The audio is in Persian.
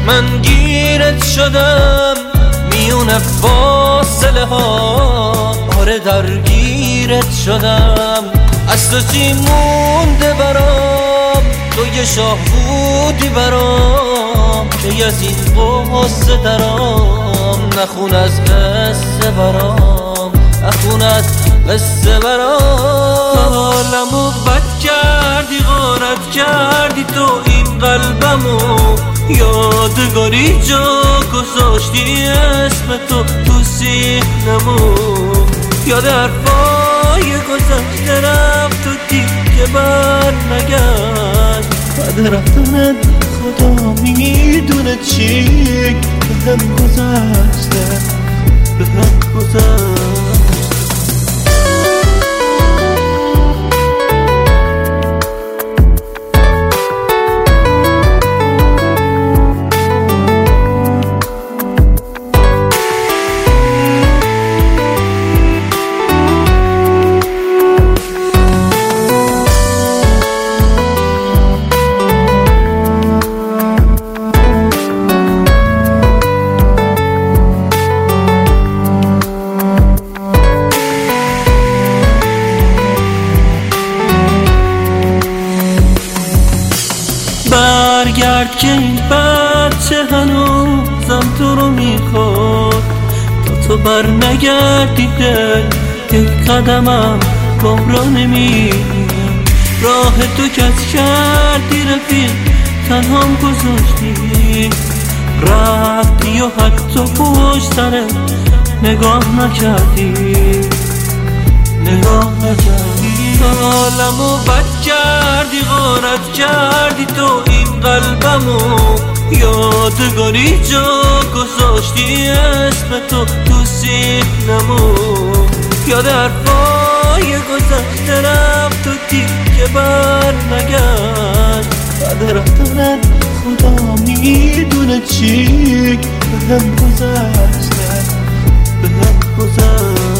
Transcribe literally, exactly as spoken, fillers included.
من گیرت شدم میون فاصله ها، آره درگیرت شدم. از تو چی مونده برام؟ تو یه شاه بودی برام که از این قصه درام. نخون از قصه برام، نخون از قصه برام. حالمو بد کردی، غارت کردی تو این قلبمو، یادگاری جا گذاشتی اسم تو تو سینمو. یاد حرفای گذشته رفت تو دیگه بر نگشت. بعد رفتنت خدا میدونه چی به هم گذشته، به هم گذشته. برگرد که این بچه هنوزم تو رو میخواد. تا تو بر نگردی دل یک قدمم گمراه نمیرم. راه تو کج کردی رفیق، تنهام گذاشتی. رفتی و حتی پشت سرت نگاه نکردی، نگاه نکردی. حالمو بد کردی، غارت کردی تو این قلبمو، یادگاری جا گذاشتی اسم تو تو سینمو. یاد حرفای گذشته رفت تو دیگه بر نگشت. بعد رفتنت خدا میدونه چی به هم گذشته، به هم گذشته.